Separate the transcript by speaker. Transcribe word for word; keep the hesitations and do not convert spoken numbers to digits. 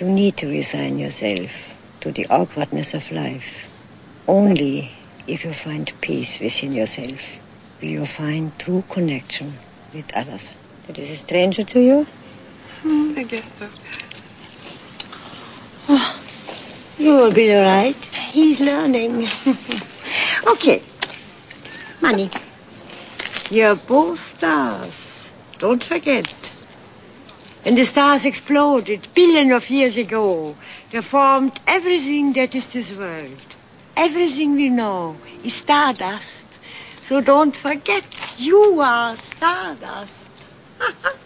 Speaker 1: You need to resign yourself to the awkwardness of life. Only if you find peace within yourself will you find true connection with others. That is a stranger to you?
Speaker 2: Mm, I guess so.
Speaker 1: Oh, you will be all right. He's learning. Okay. Money. You're both stars. Don't forget. When the stars exploded billions of years ago, they formed everything that is this world. Everything we know is stardust. So don't forget, you are stardust.